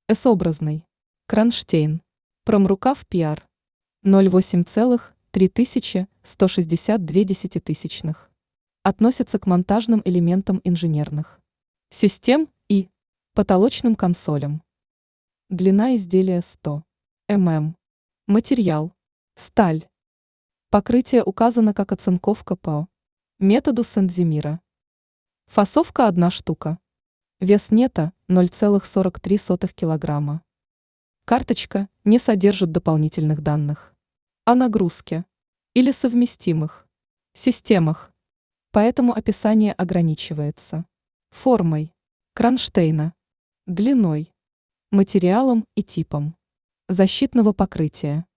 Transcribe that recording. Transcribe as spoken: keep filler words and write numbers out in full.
S-образный. Кронштейн. Промрукав пи ар. ноль целых восемь десятых три тысячи сто шестьдесят две десятитысячных. Относится к монтажным элементам инженерных систем и потолочным консолям. Длина изделия сто миллиметров. Материал. Сталь. Покрытие указано как оцинковка по методу Сент-Зимира. Фасовка одна штука. Вес нета ноль целых сорок три сотых килограмма. Карточка не содержит дополнительных данных о нагрузке или совместимых системах, поэтому описание ограничивается формой кронштейна, длиной, материалом и типом защитного покрытия.